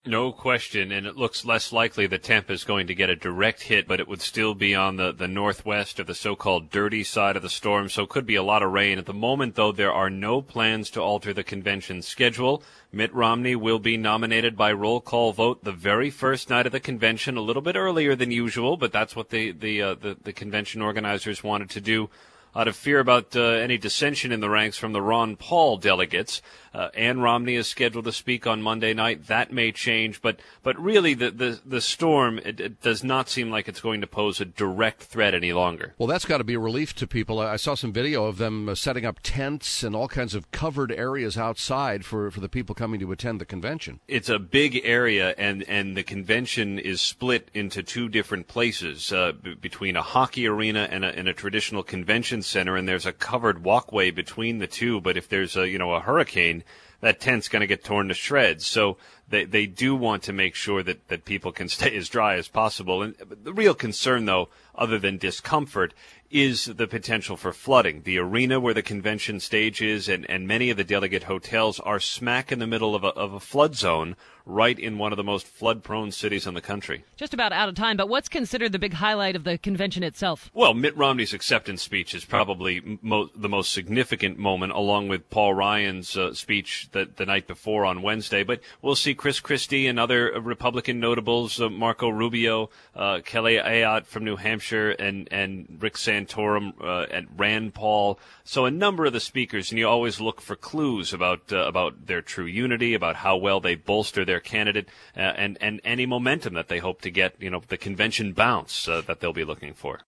No question, and it looks less likely that Tampa is going to get a direct hit, but it would still be on the northwest or the so-called dirty side of the storm, so it could be a lot of rain. At the moment, though, there are no plans to alter the convention's schedule. Mitt Romney will be nominated by roll call vote the very first night of the convention, a little bit earlier than usual, but that's what the convention organizers wanted to do. Out of fear about any dissension in the ranks from the Ron Paul delegates. Ann Romney is scheduled to speak on Monday night. That may change, but really the storm, it does not seem like it's going to pose a direct threat any longer. Well, that's got to be a relief to people. I saw some video of them setting up tents and all kinds of covered areas outside for the people coming to attend the convention. It's a big area, and the convention is split into two different places, between a hockey arena and a traditional convention center, and there's a covered walkway between the two. But if there's a hurricane, that tent's going to get torn to shreds. So they do want to make sure that people can stay as dry as possible. And the real concern, though, other than discomfort, is the potential for flooding. The arena where the convention stage is and many of the delegate hotels are smack in the middle of a flood zone, right in one of the most flood-prone cities in the country. Just about out of time, but what's considered the big highlight of the convention itself? Well, Mitt Romney's acceptance speech is probably the most significant moment, along with Paul Ryan's speech the night before on Wednesday. But we'll see Chris Christie and other Republican notables, Marco Rubio, Kelly Ayotte from New Hampshire, and Rick Santorum and Rand Paul. So a number of the speakers, and you always look for clues about their true unity, about how well they bolster their candidate, and any momentum that they hope to get, the convention bounce that they'll be looking for.